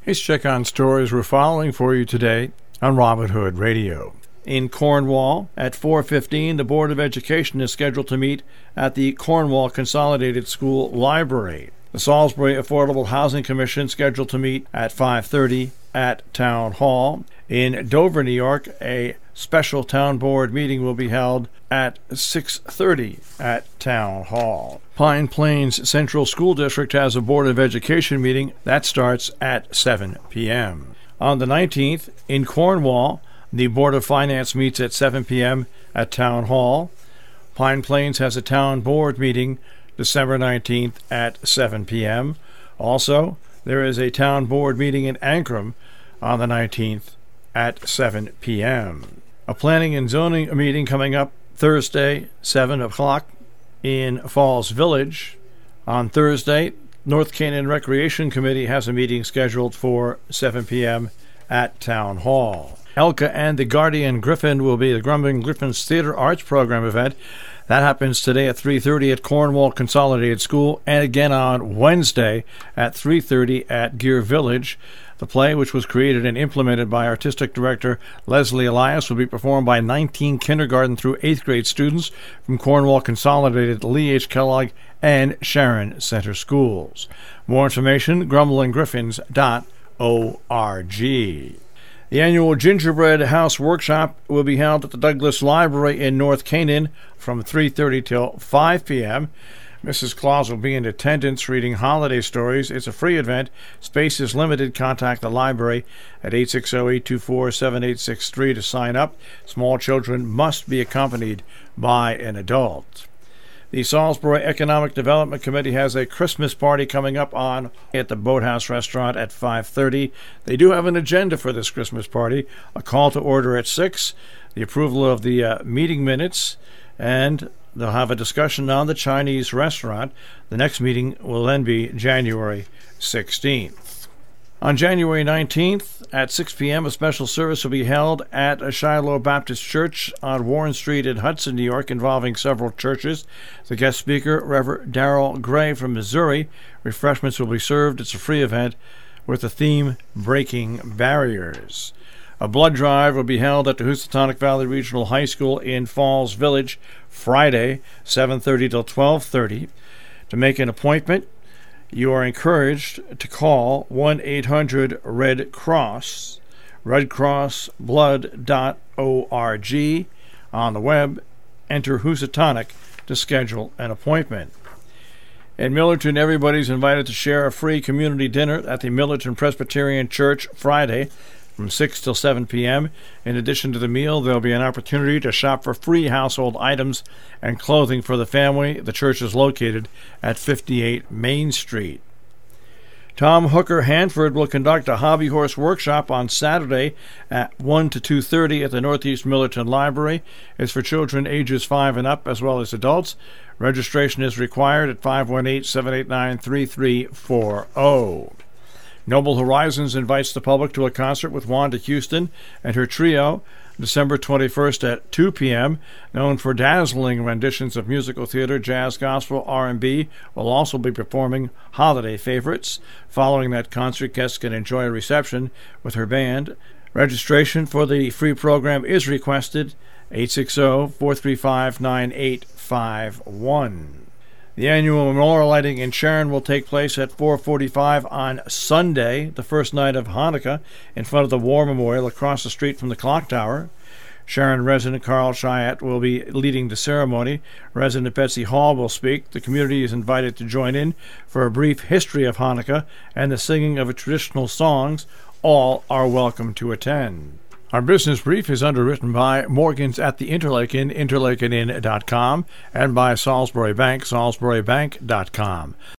Here's a check on stories we're following for you today on Robin Hood Radio. In Cornwall, at 4:15, the Board of Education is scheduled to meet at the Cornwall Consolidated School Library. The Salisbury Affordable Housing Commission scheduled to meet at 5:30 at Town Hall. In Dover, New York, a special town board meeting will be held at 6:30 at Town Hall. Pine Plains Central School District has a Board of Education meeting that starts at 7 p.m. On the 19th, in Cornwall, the Board of Finance meets at 7 p.m. at Town Hall. Pine Plains has a town board meeting December 19th at 7 p.m. Also, there is a town board meeting in Ankrum on the 19th at 7 p.m. A planning and zoning meeting coming up Thursday, 7 o'clock in Falls Village. On Thursday, North Canaan Recreation Committee has a meeting scheduled for 7 p.m. at Town Hall. Elka and the Guardian Griffin will be the Grumbling Griffins Theater Arts Program event. That happens today at 3:30 at Cornwall Consolidated School, and again on Wednesday at 3:30 at Gear Village. The play, which was created and implemented by Artistic Director Leslie Elias, will be performed by 19 kindergarten through 8th grade students from Cornwall Consolidated, Lee H. Kellogg, and Sharon Center Schools. More information, grumblingriffins.org. The annual Gingerbread House Workshop will be held at the Douglas Library in North Canaan from 3:30 till 5 p.m. Mrs. Claus will be in attendance reading holiday stories. It's a free event. Space is limited. Contact the library at 860-824-7863 to sign up. Small children must be accompanied by an adult. The Salisbury Economic Development Committee has a Christmas party coming up at the Boathouse Restaurant at 5:30. They do have an agenda for this Christmas party, a call to order at 6, the approval of the meeting minutes, and they'll have a discussion on the Chinese restaurant. The next meeting will then be January 16th. On January 19th at 6 p.m., a special service will be held at Shiloh Baptist Church on Warren Street in Hudson, New York, involving several churches. The guest speaker, Reverend Darrell Gray from Missouri. Refreshments will be served. It's a free event with the theme Breaking Barriers. A blood drive will be held at the Housatonic Valley Regional High School in Falls Village Friday, 7:30 till 12:30. To make an appointment, you are encouraged to call 1-800-RED-CROSS, redcrossblood.org. On the web, enter Housatonic to schedule an appointment. In Millerton, everybody's invited to share a free community dinner at the Millerton Presbyterian Church Friday from 6 till 7 p.m. In addition to the meal, there will be an opportunity to shop for free household items and clothing for the family. The church is located at 58 Main Street. Tom Hooker Hanford will conduct a hobby horse workshop on Saturday at 1 to 2:30 at the Northeast Millerton Library. It's for children ages 5 and up as well as adults. Registration is required at 518-789-3340. Noble Horizons invites the public to a concert with Wanda Houston and her trio December 21st at 2 p.m. Known for dazzling renditions of musical theater, jazz, gospel, R&B, will also be performing holiday favorites. Following that concert, guests can enjoy a reception with her band. Registration for the free program is requested 860-435-9851. The annual memorial lighting in Sharon will take place at 4:45 on Sunday, the first night of Hanukkah, in front of the War Memorial across the street from the clock tower. Sharon resident Carl Chiat will be leading the ceremony. Resident Betsy Hall will speak. The community is invited to join in for a brief history of Hanukkah and the singing of traditional songs. All are welcome to attend. Our business brief is underwritten by Morgans at the Interlaken, interlakenin.com, and by Salisbury Bank, salisburybank.com.